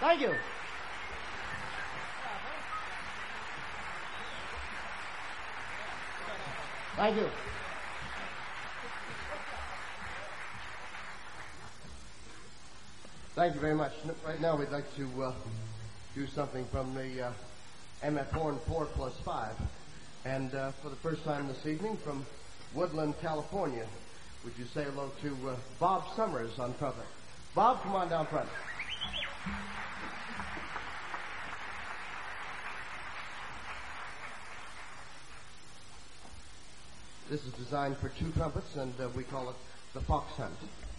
Thank you. Thank you. Thank you very much. Right now we'd like to do something from the MF Horn 4+5. And for the first time this evening from Woodland, California, would you say hello to Bob Summers on trumpet? Bob, come on down front. This is designed for 2 trumpets, and we call it the Fox Hunt.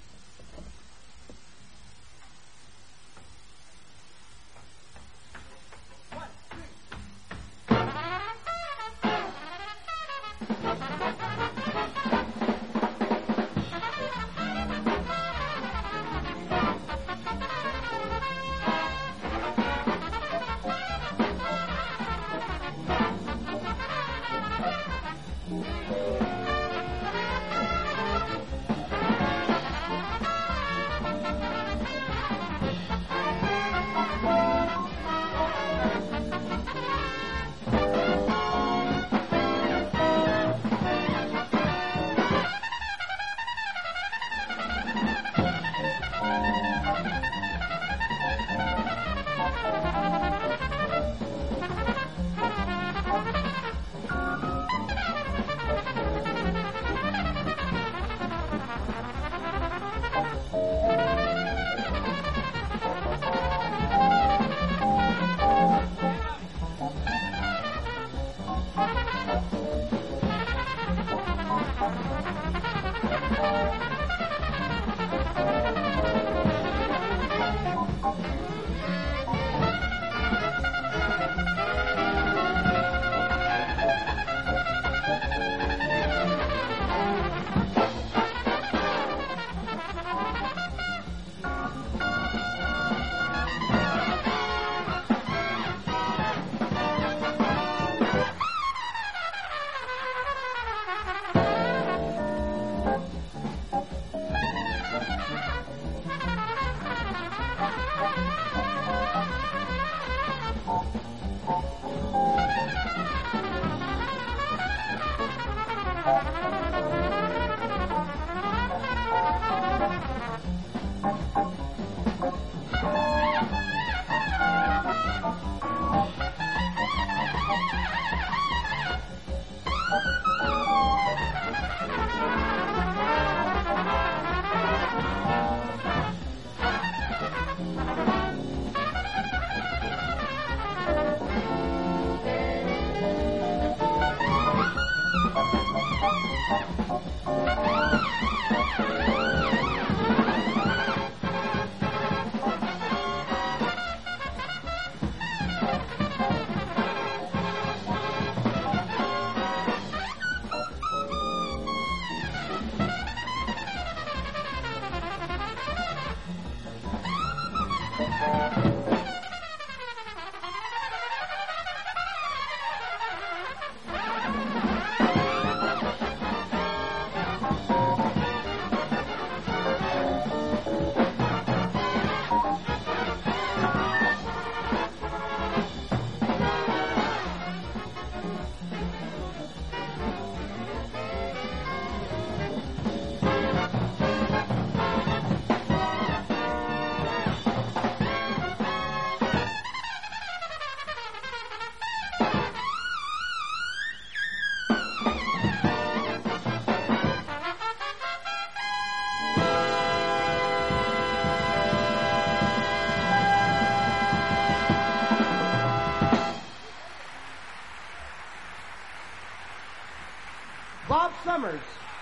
Bob Summers.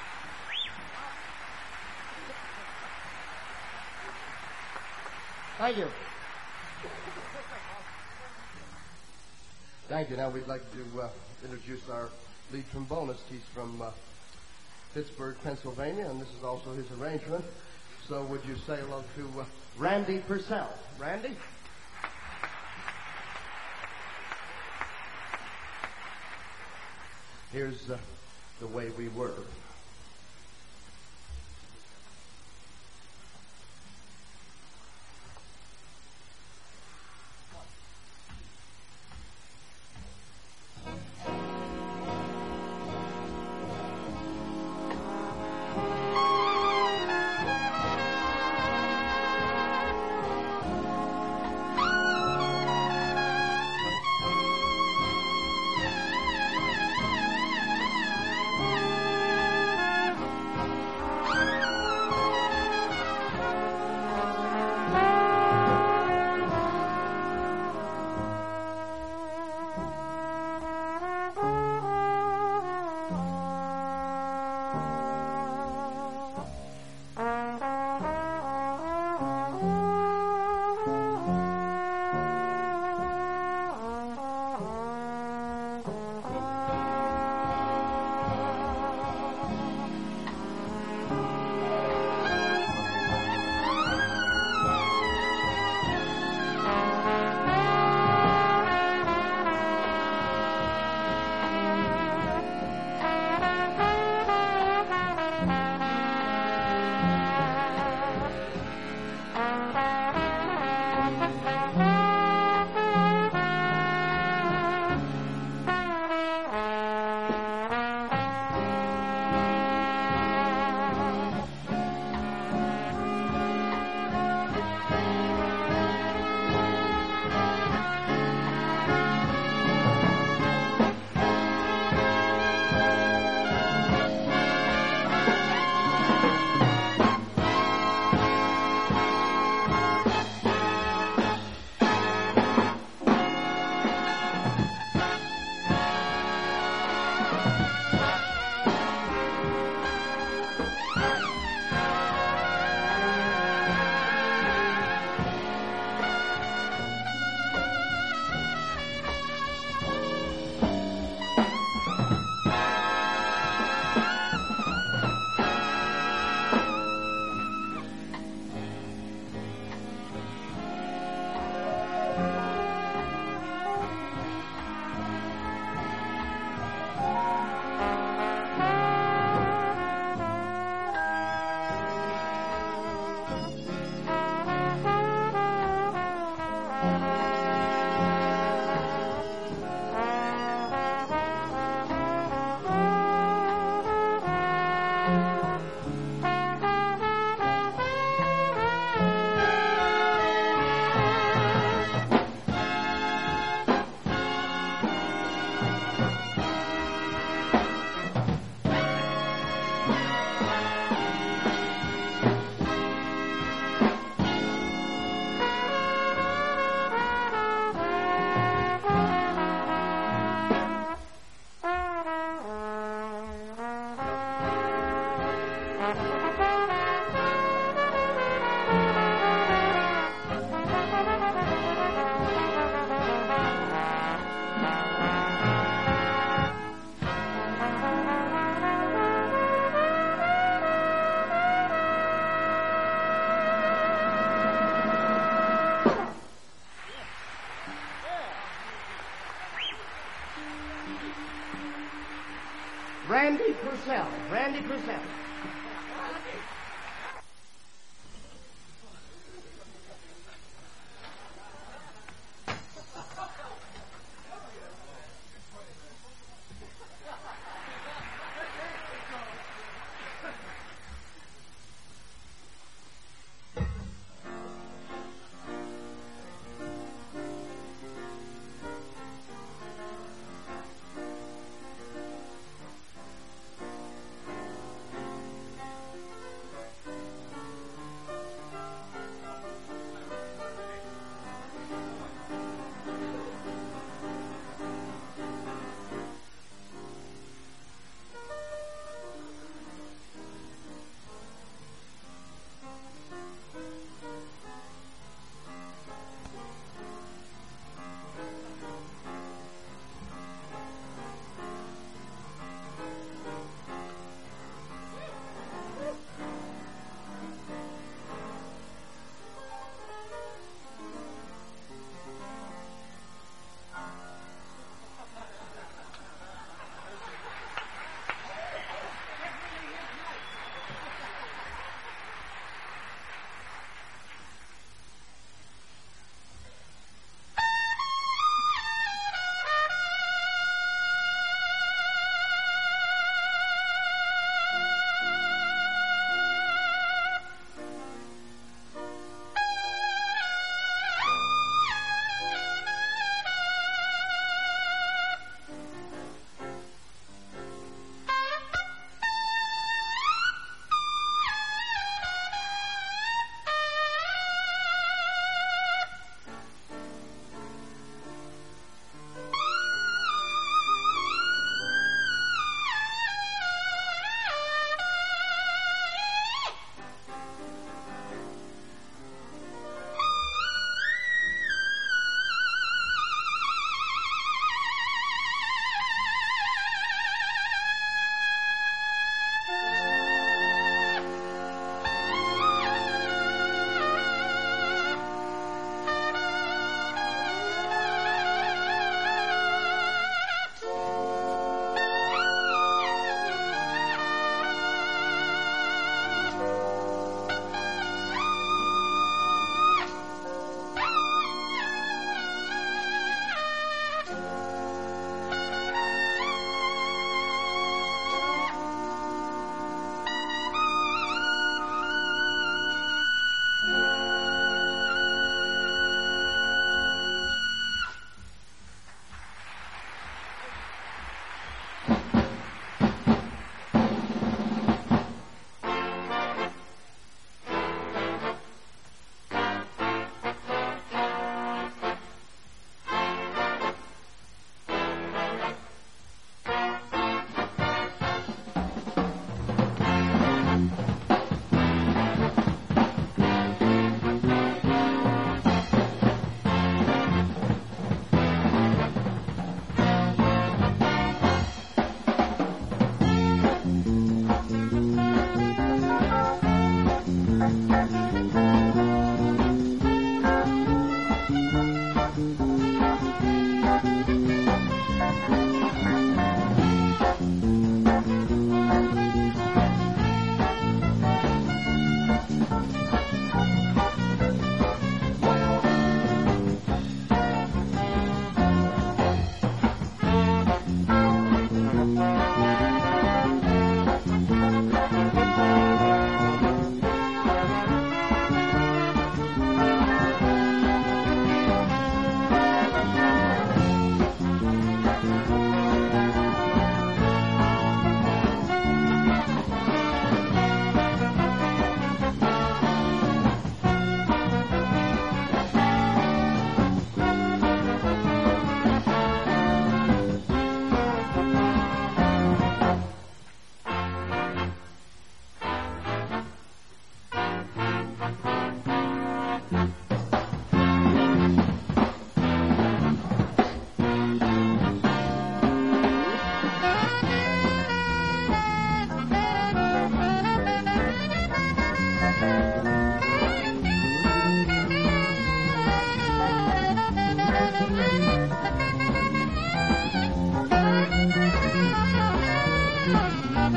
Thank you. Thank you. Now we'd like to introduce our lead trombonist. He's from Pittsburgh, Pennsylvania, and this is also his arrangement. So would you say hello to Randy Purcell? Randy? Here's The Way We Were. Randy Purcell. Randy Purcell.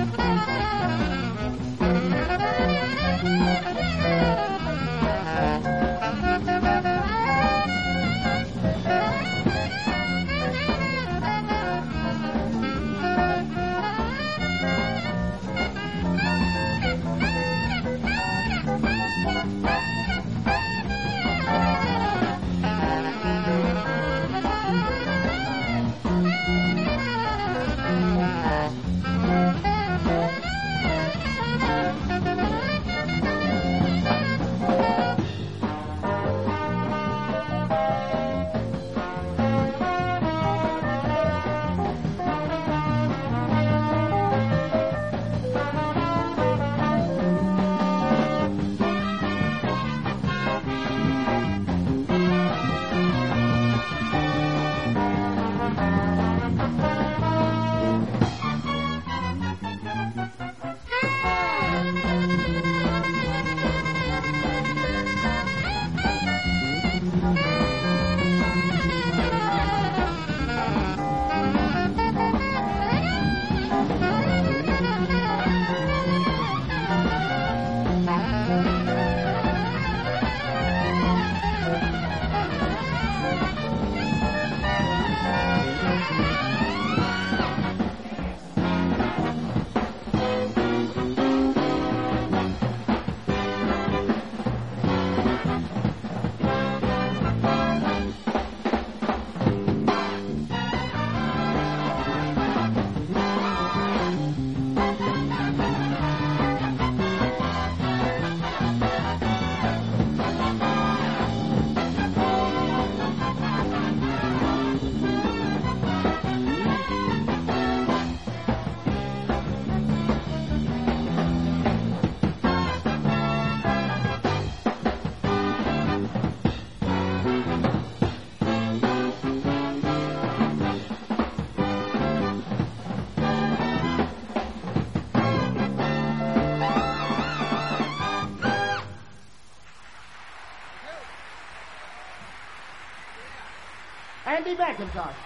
Andy McIntosh.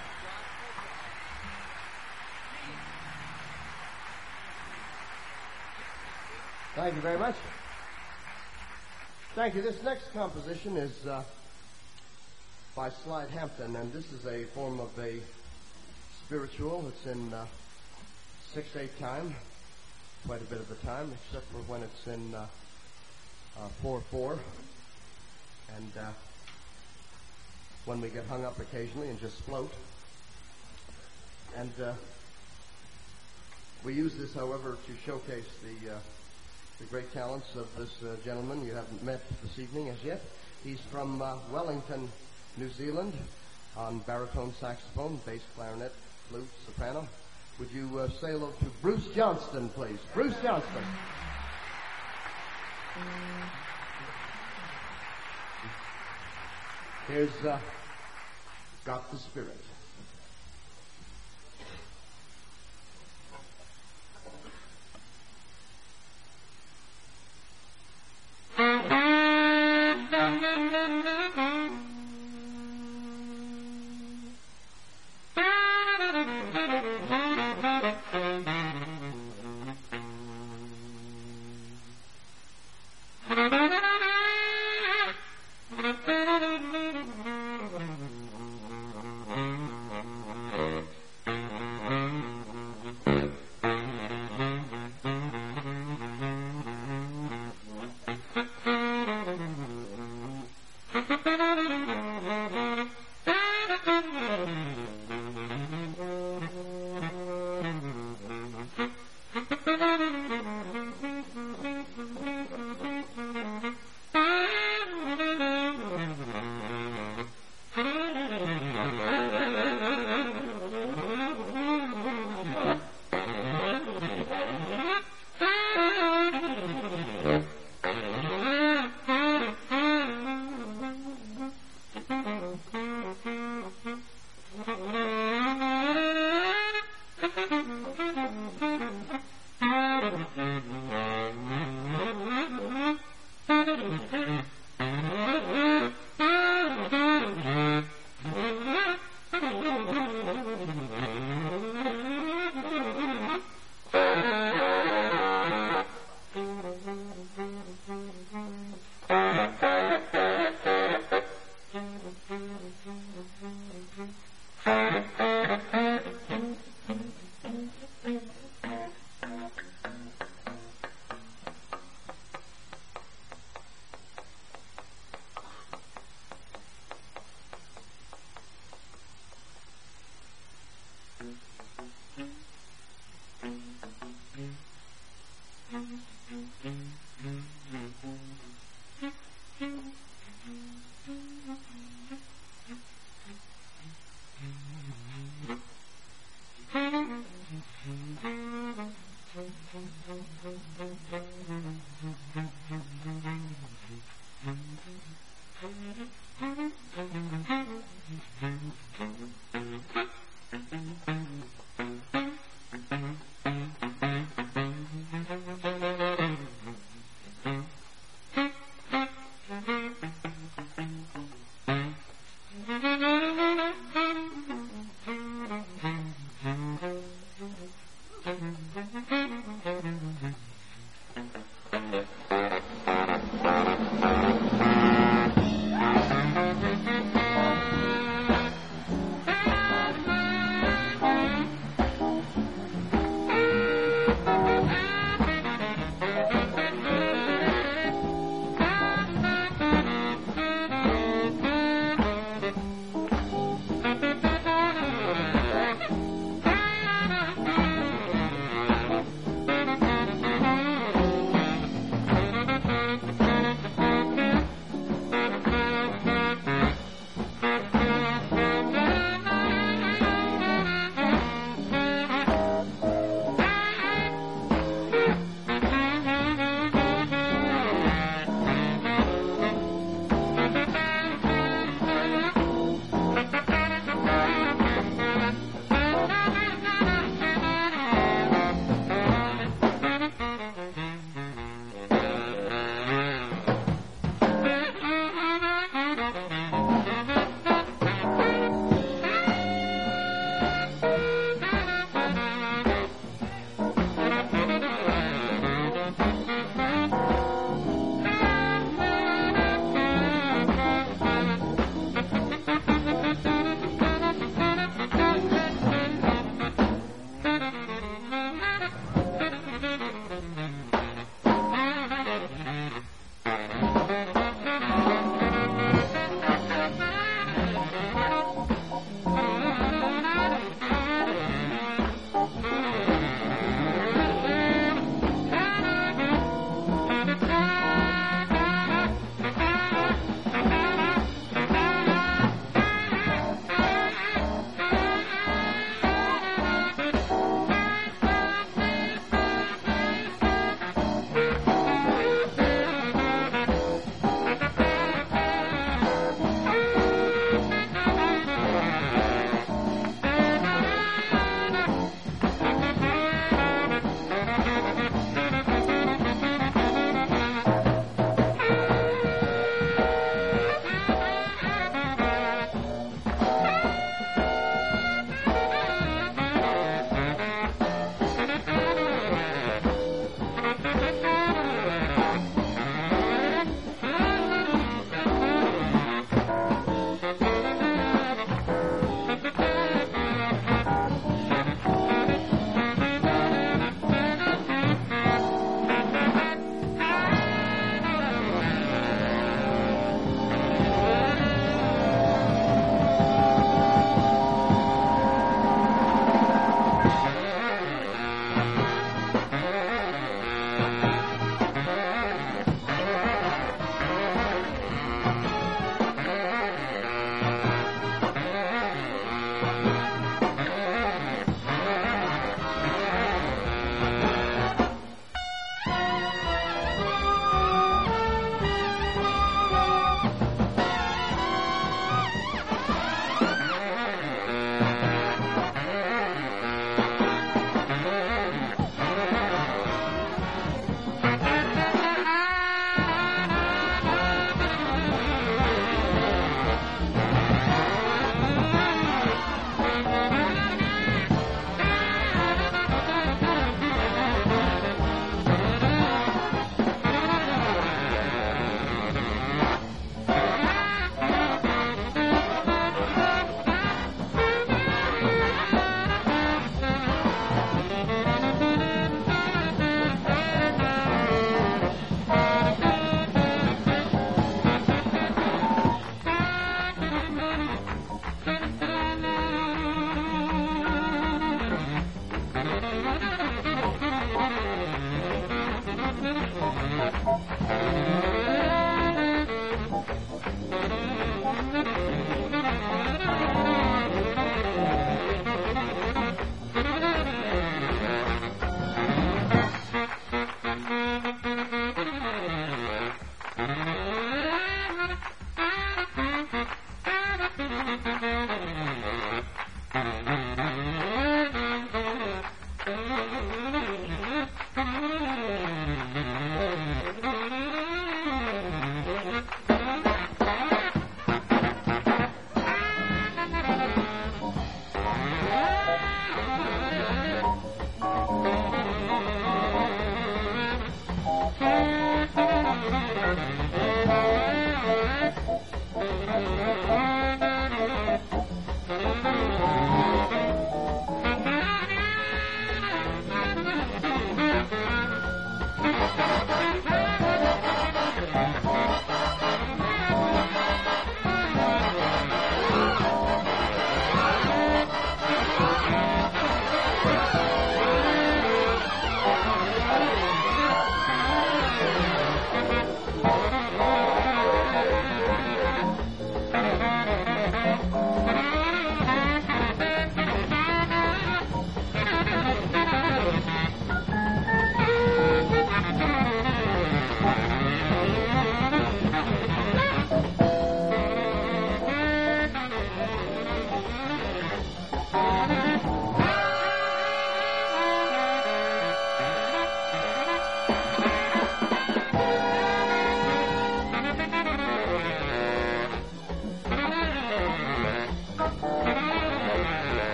Thank you very much. Thank you. This next composition is by Slide Hampton, and this is a form of a spiritual. It's in 6/8 time, quite a bit of the time, except for when it's in 4/4, and when we get hung up occasionally and just float. And we use this, however, to showcase the great talents of this gentleman you haven't met this evening as yet. He's from Wellington, New Zealand, on baritone saxophone, bass clarinet, flute, soprano. Would you say hello to Bruce Johnston, please? Bruce Johnston. Here's Got the Spirit.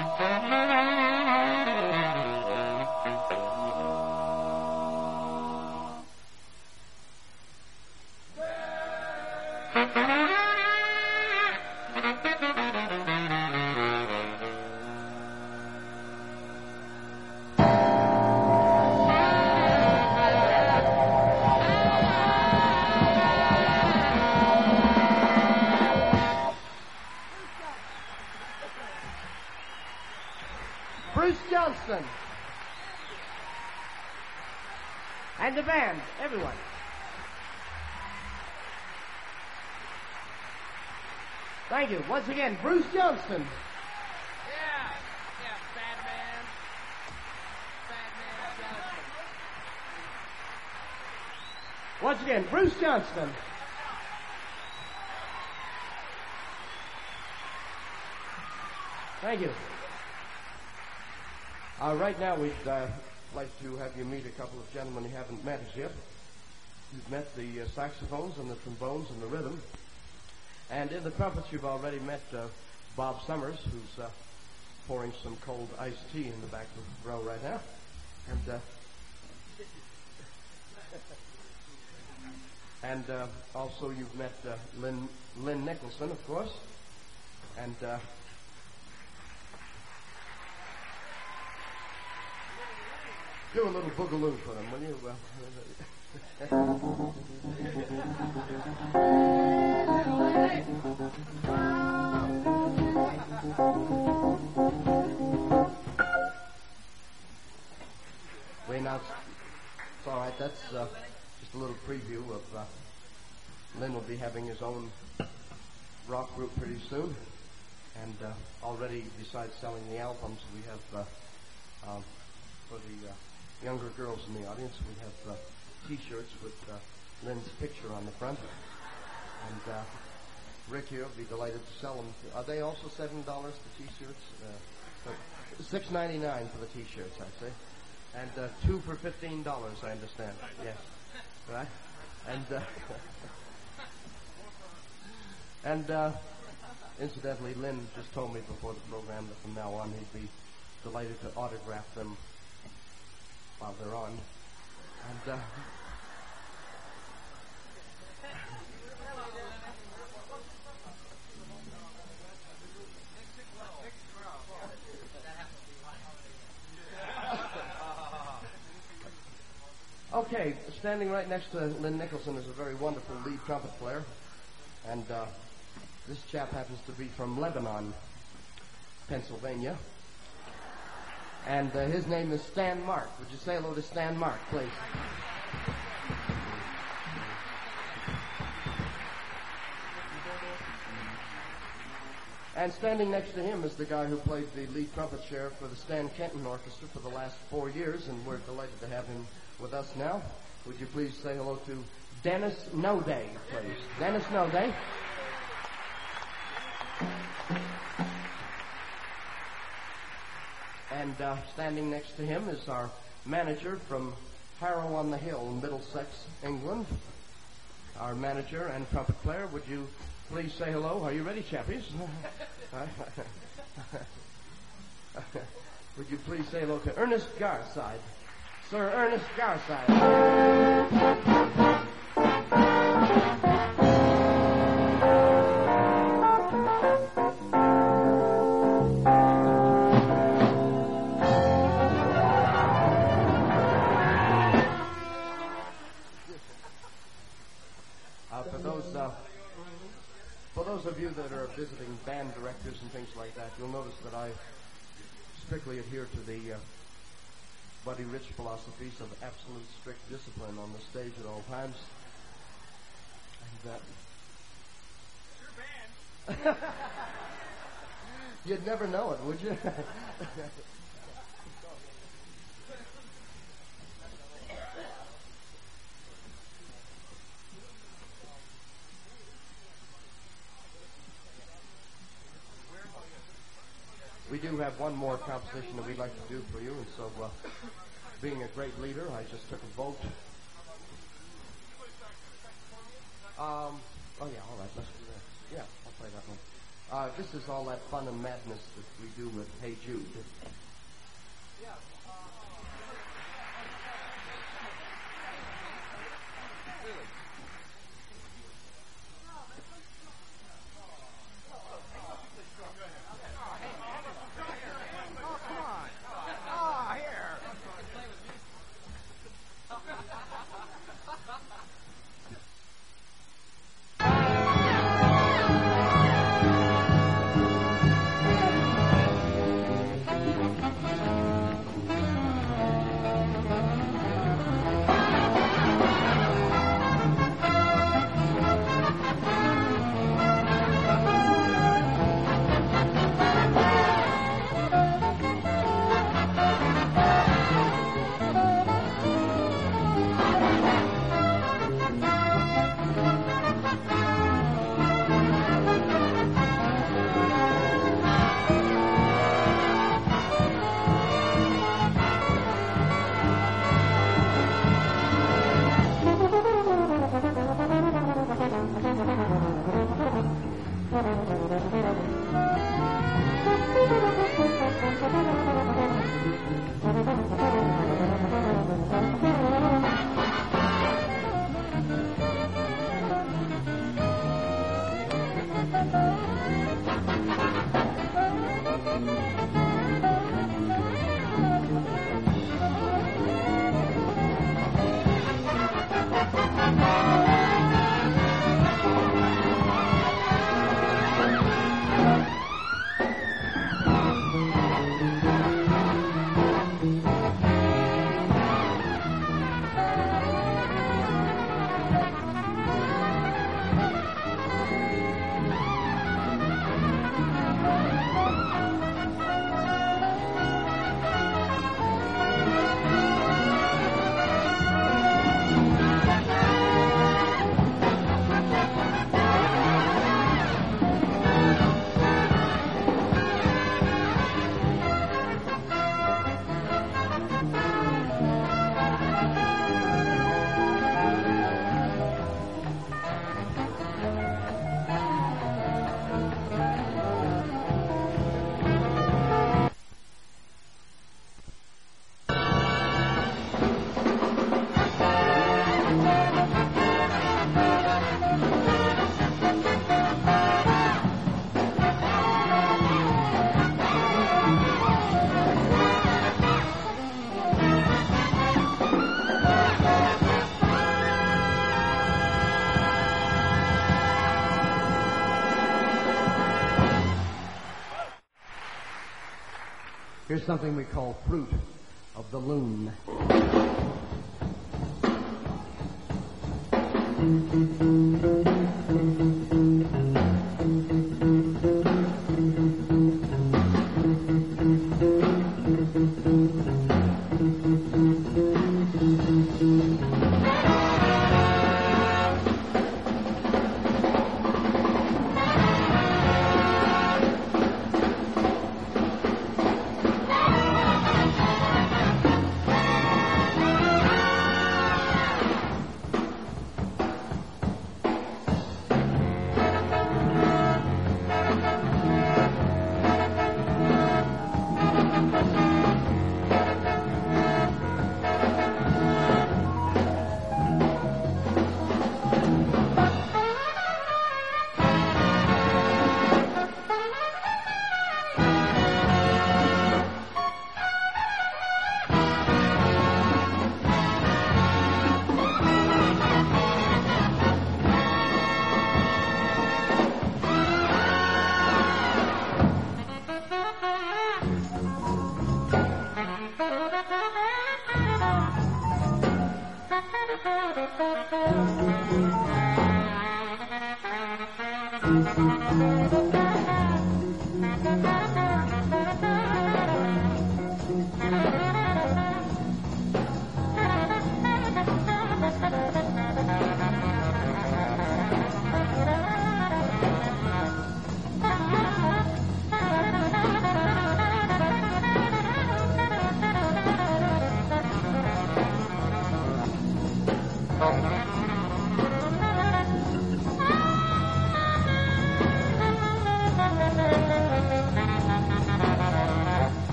Bruce Johnston. And the band, everyone. Thank you. Once again, Bruce Johnston. Yeah, Bad Man Johnston. Once again, Bruce Johnston. Thank you. Right now, we'd like to have you meet a couple of gentlemen you haven't met as yet. You've met the saxophones and the trombones and the rhythm. And in the trumpets, you've already met Bob Summers, who's pouring some cold iced tea in the back row right now. And also you've met Lynn Nicholson, of course. And do a little boogaloo for them, will you? We announced. It's all right. That's just a little preview of. Lynn will be having his own rock group pretty soon, and already besides selling the albums, we have for the younger girls in the audience, we have T-shirts with Lynn's picture on the front. And Rick here will be delighted to sell them. Are they also $7, the T-shirts? $6.99 for the T-shirts, I'd say. And 2 for $15, I understand. Yes. Right? And incidentally, Lynn just told me before the program that from now on he'd be delighted to autograph them while they're on. And okay, standing right next to Lynn Nicholson is a very wonderful lead trumpet player. And this chap happens to be from Lebanon, Pennsylvania. And his name is Stan Mark. Would you say hello to Stan Mark, please? And standing next to him is the guy who played the lead trumpet chair for the Stan Kenton Orchestra for the last 4 years, and we're delighted to have him with us now. Would you please say hello to Dennis Noday, please? Dennis Noday. And standing next to him is our manager from Harrow-on-the-Hill, Middlesex, England. Our manager and trumpet player. Would you please say hello? Are you ready, chappies? Would you please say hello to Ernest Garside? Sir Ernest Garside. For those of you that are visiting band directors and things like that, you'll notice that I strictly adhere to the Buddy Rich philosophies of absolute strict discipline on the stage at all times. And Your band. You'd never know it, would you? We do have one more composition that we'd like to do for you, and so being a great leader, I just took a vote. Oh yeah, all right, let's do that. Yeah, I'll play that one. this is all that fun and madness that we do with Hey Jude. Here's something we call Fruit of the Loon.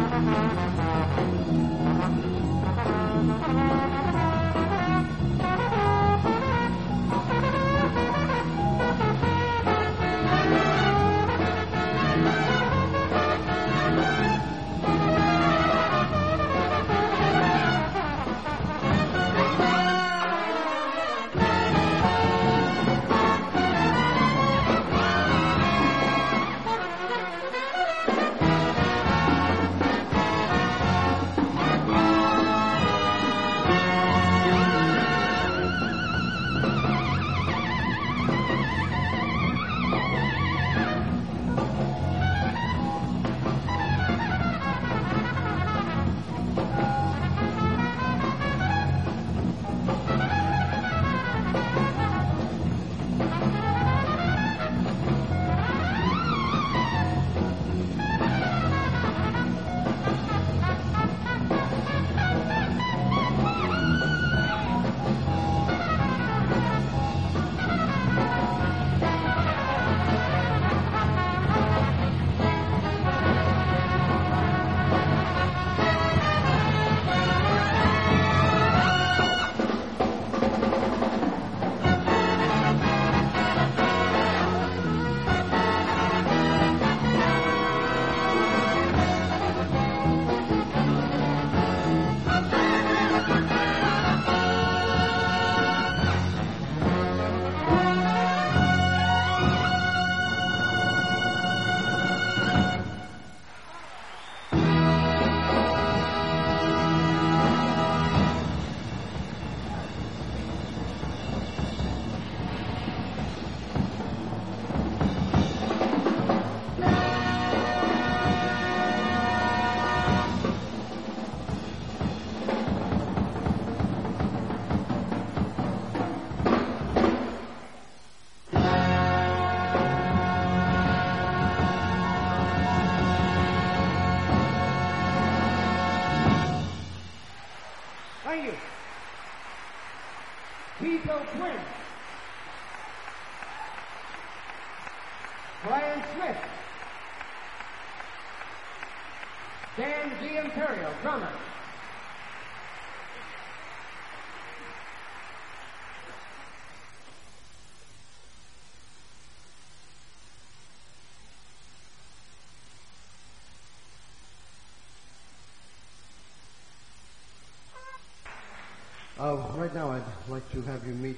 Tito Twins. Brian Smith. Dan Z. Imperial, drummer. Right now, I'd like to have you meet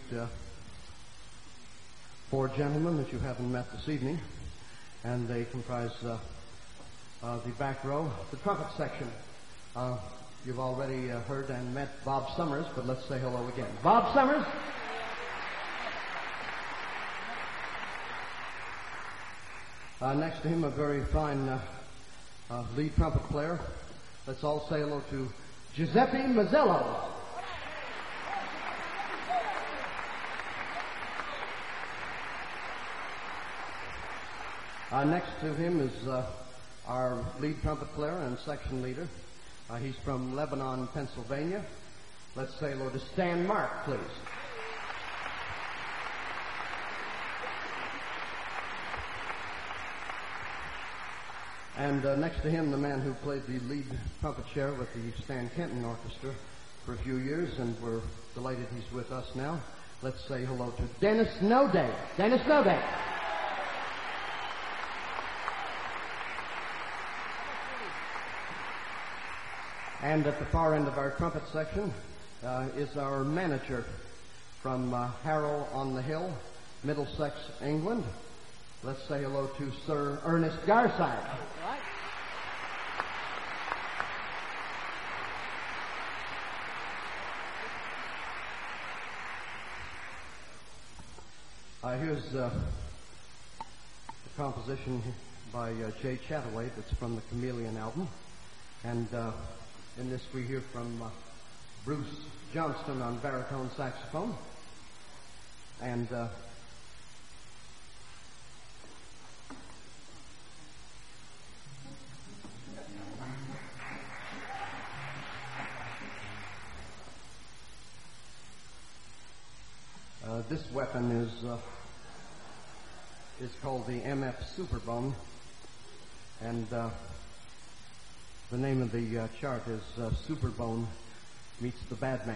four gentlemen that you haven't met this evening, and they comprise the back row, the trumpet section. You've already heard and met Bob Summers, but let's say hello again. Bob Summers. Next to him, a very fine lead trumpet player. Let's all say hello to Giuseppe Mazzello. Next to him is our lead trumpet player and section leader. He's from Lebanon, Pennsylvania. Let's say hello to Stan Mark, please. And next to him, the man who played the lead trumpet chair with the Stan Kenton Orchestra for a few years, and we're delighted he's with us now. Let's say hello to Dennis Noday. Dennis Noday. And at the far end of our trumpet section is our manager from Harrow-on-the-Hill, Middlesex, England. Let's say hello to Sir Ernest Garside. Here's a composition by Jay Chataway that's from the Chameleon album. And in this we hear from Bruce Johnston on baritone saxophone. And this weapon is called the MF Superbone, and The name of the chart is Superbone Meets the Badman.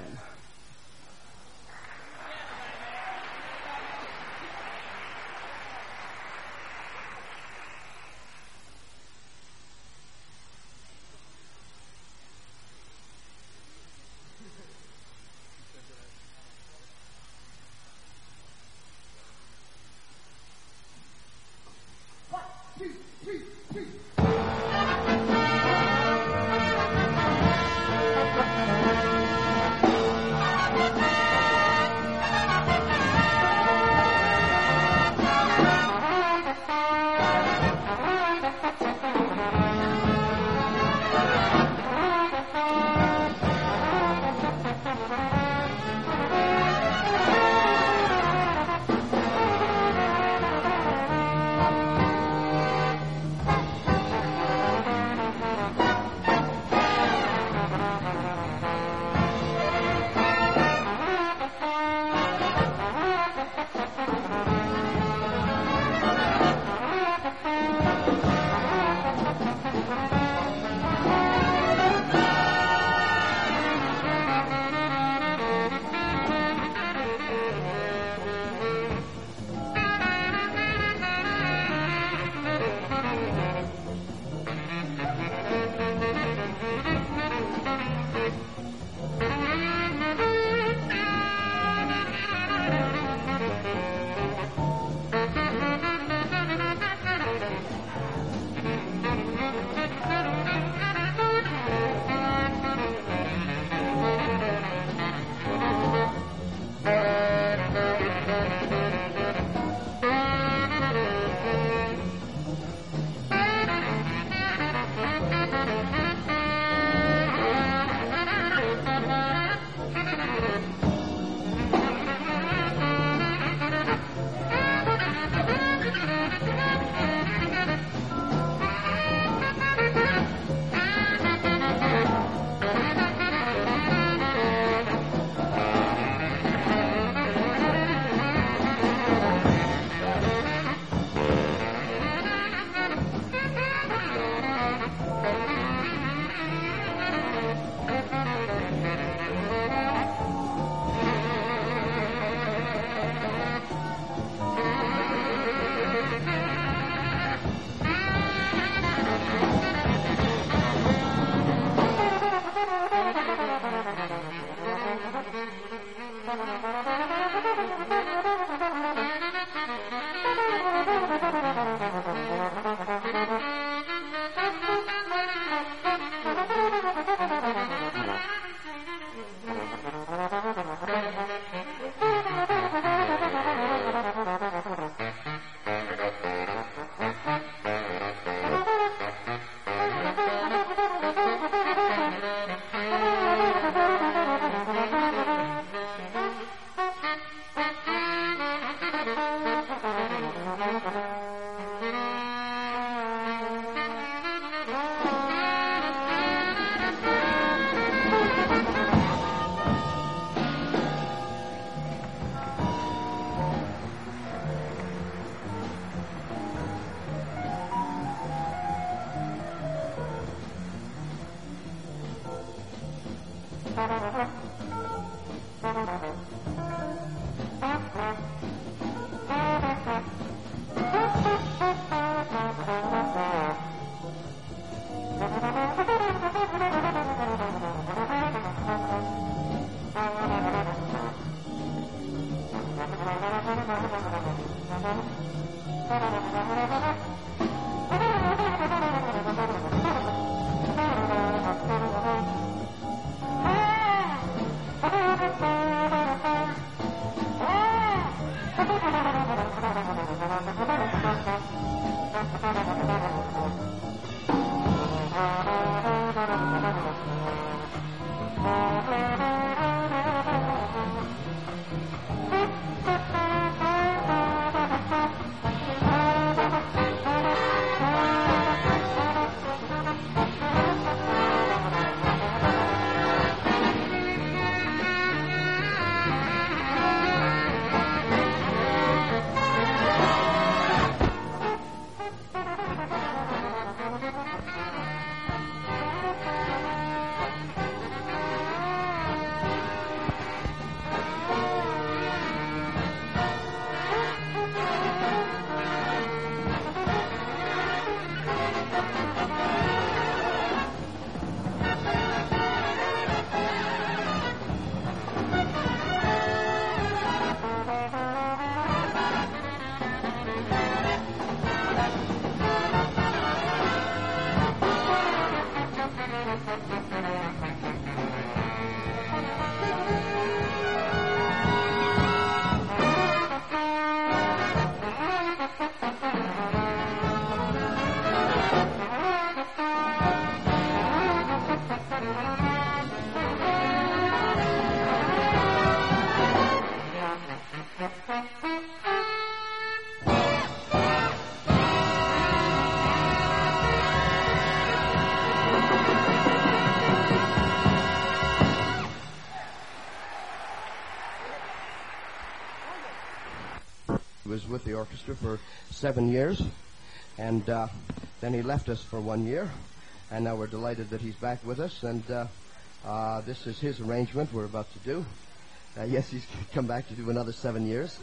He was with the orchestra for 7 years, and then he left us for 1 year, and now we're delighted that he's back with us, and this is his arrangement we're about to do. Yes, he's come back to do another 7 years.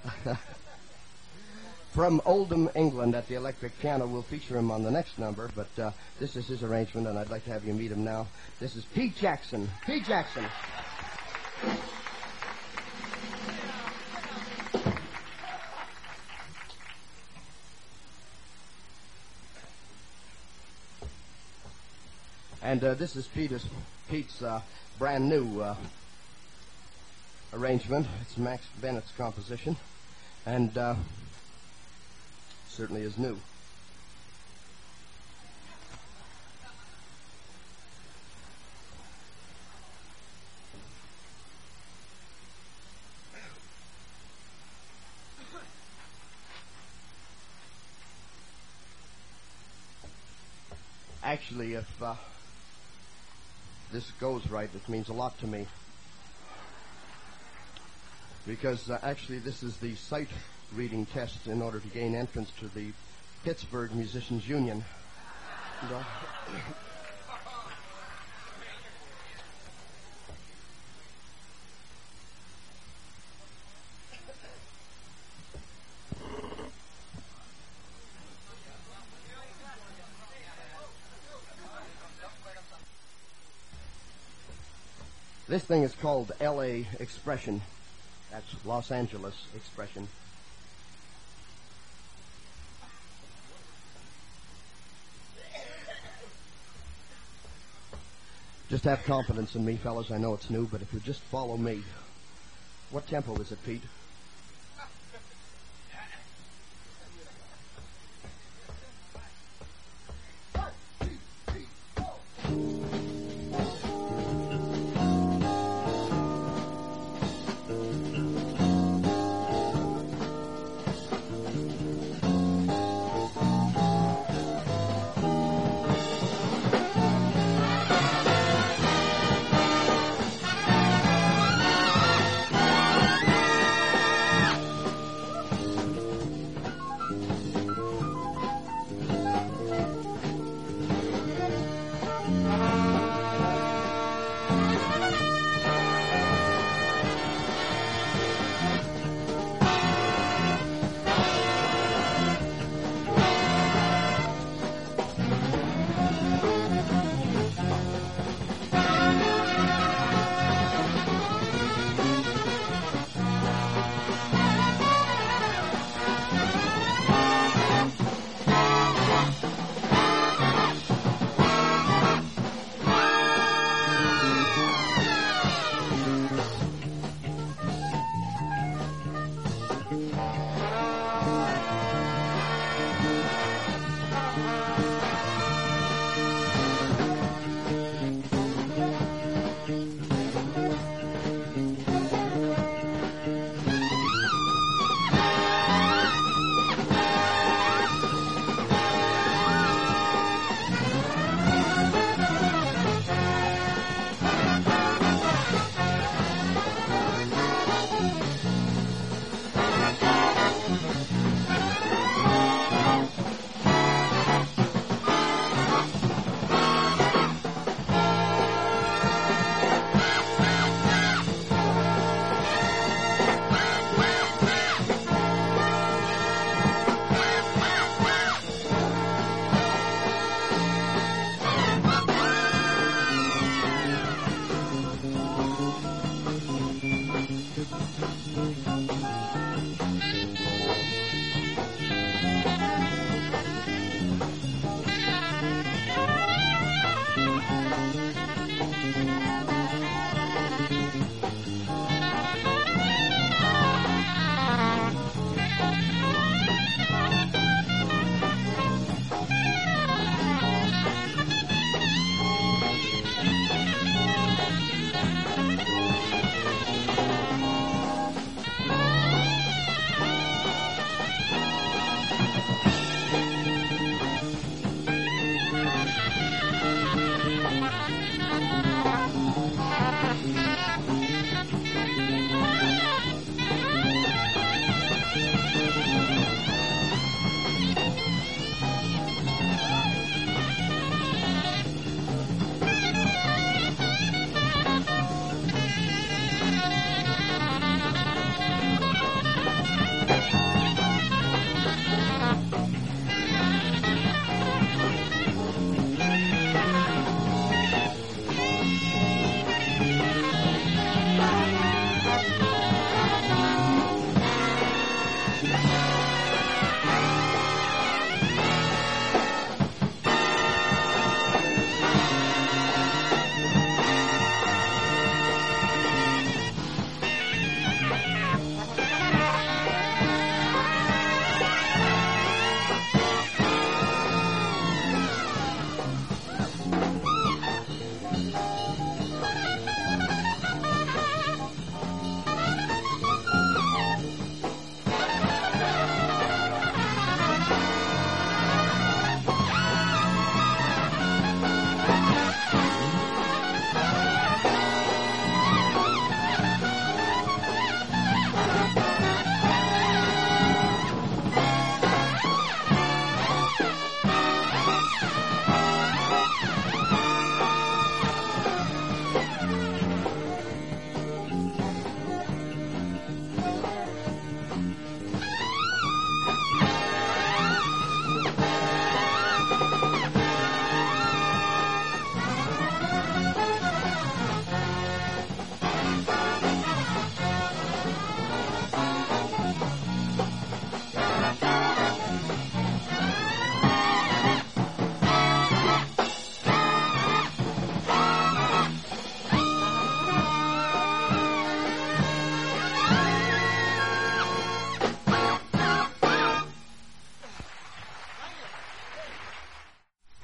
From Oldham, England, at the electric piano. We'll feature him on the next number, but this is his arrangement, and I'd like to have you meet him now. This is Pete Jackson. Pete Jackson. And this is Pete's brand new arrangement. It's Max Bennett's composition, and certainly is new. Actually, if this goes right, it means a lot to me. Because actually this is the sight reading test in order to gain entrance to the Pittsburgh Musicians Union. And, this thing is called L.A. Expression. That's Los Angeles Expression. Just have confidence in me, fellas. I know it's new, but if you just follow me. What tempo is it, Pete?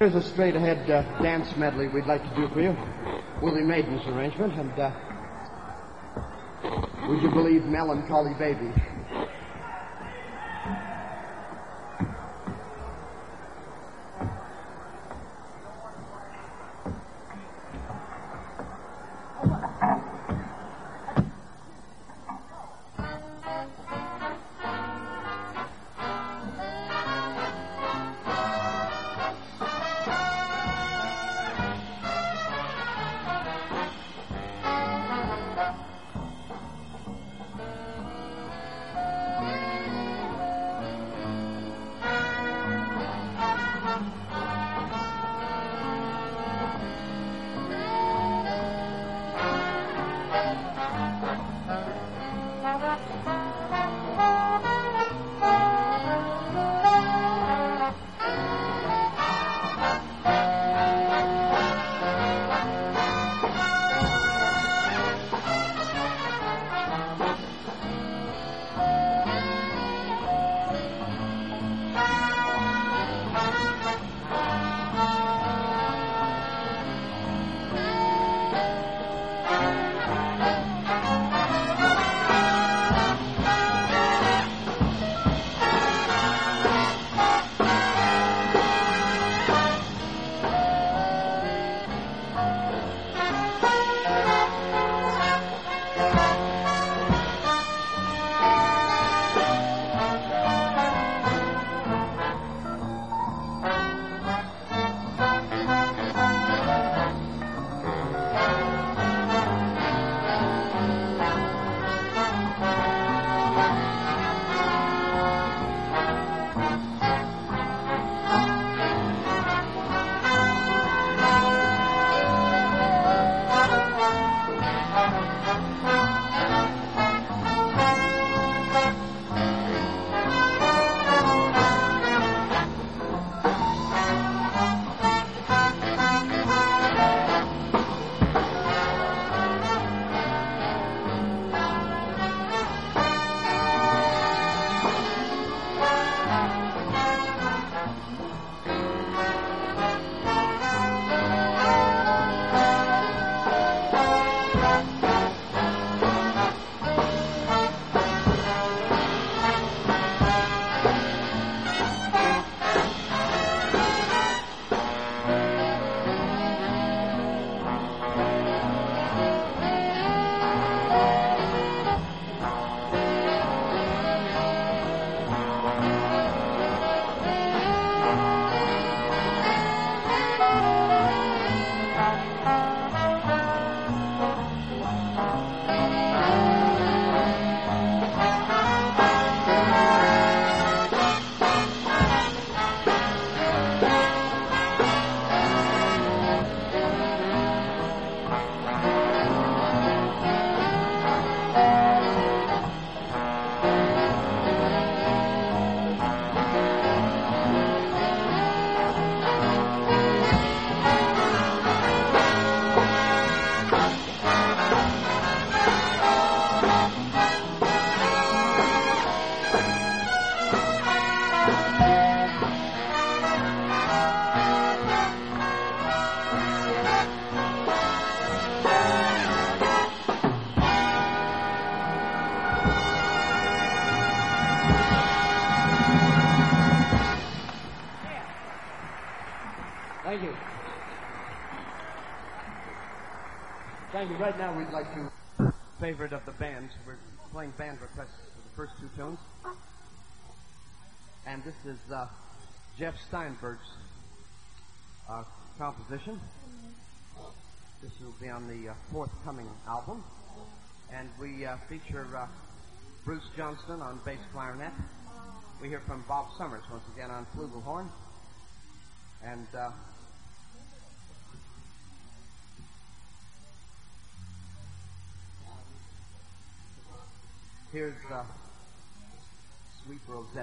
here's a straight-ahead dance medley we'd like to do for you. Willie Maiden's arrangement, and would you believe Melancholy Baby? Thank you. Thank you. Right now we'd like to favorite of the band. We're playing band requests for the first two tunes. And this is Jeff Steinberg's composition. This will be on the forthcoming album. And we feature Bruce Johnston on bass clarinet. We hear from Bob Summers once again on flugelhorn. And here's Sweet Rosetta.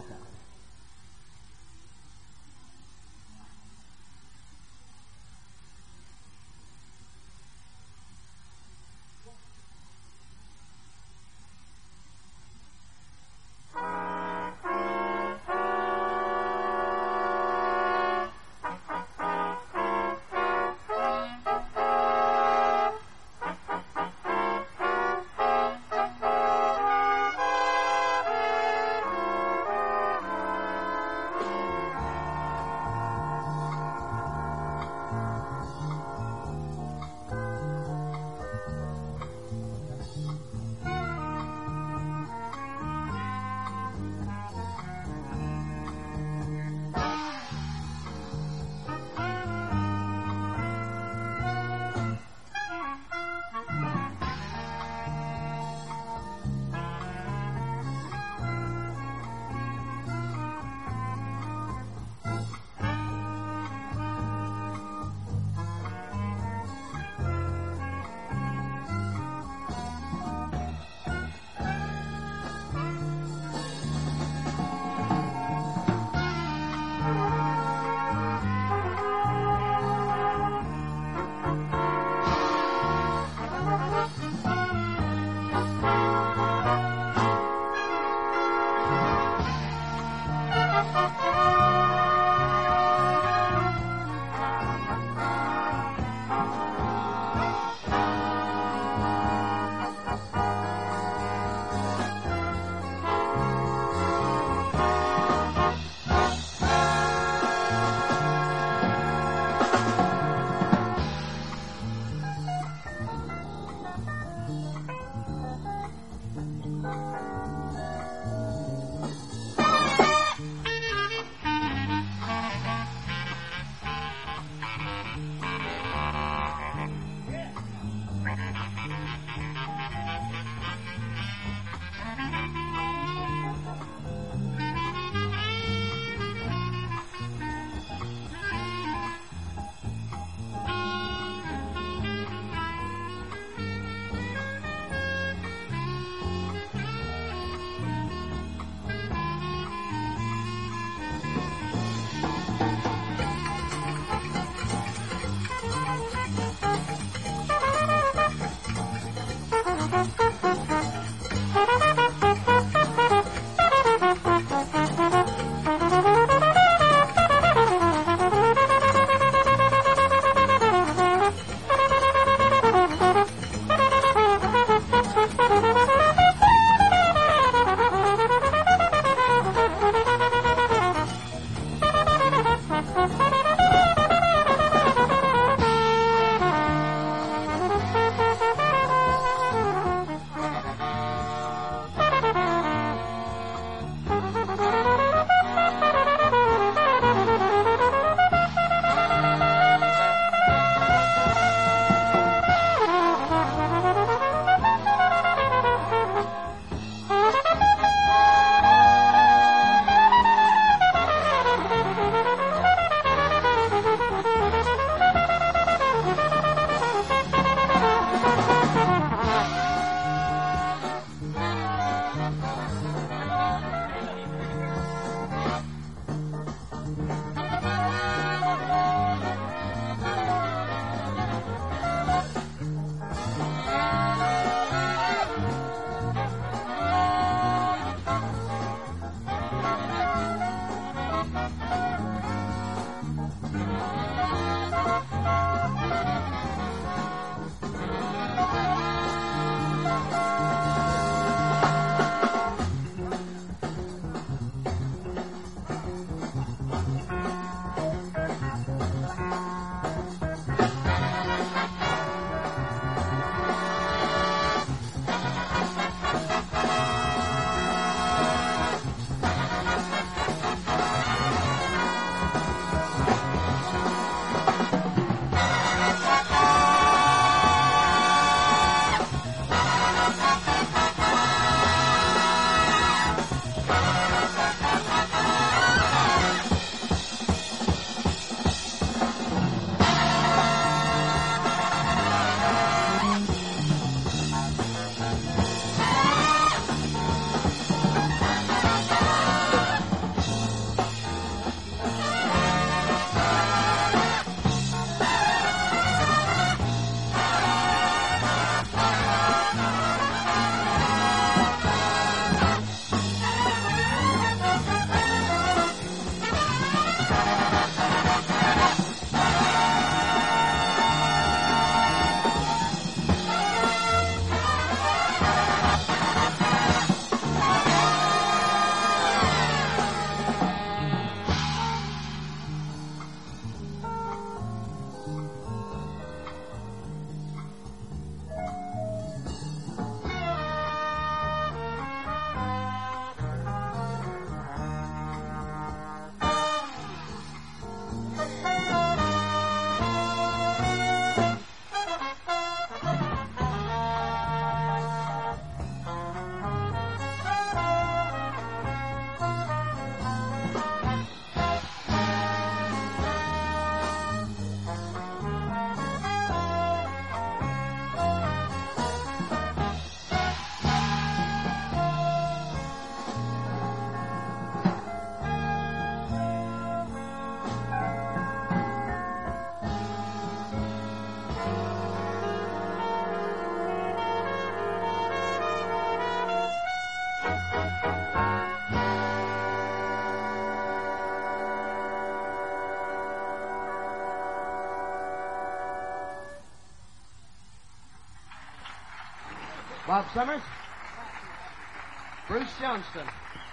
Bob Summers. Bruce Johnston.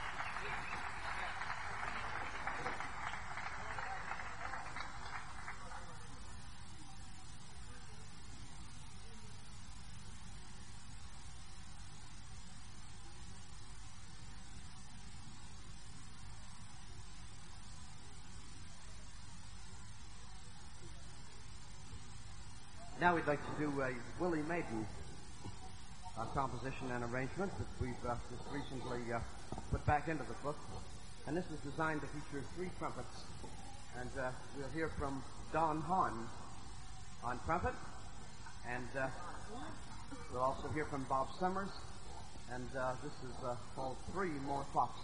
Now we'd like to do a Willie Maiden composition and arrangement that we've just recently put back into the book. And this is designed to feature 3 trumpets. And we'll hear from Don Hahn on trumpet. And we'll also hear from Bob Summers. And this is called 3 More Foxes.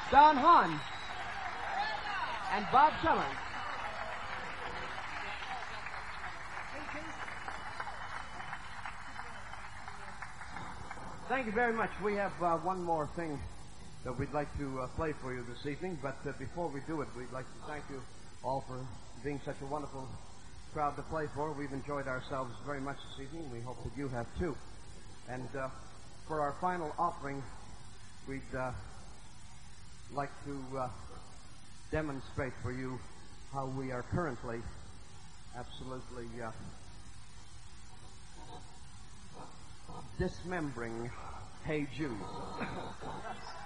Don Hahn, and Bob Summers. Thank you very much. We have one more thing that we'd like to play for you this evening, but before we do it, we'd like to thank you all for being such a wonderful crowd to play for. We've enjoyed ourselves very much this evening. We hope that you have too. And for our final offering, we'd like to demonstrate for you how we are currently absolutely dismembering Hey Jude.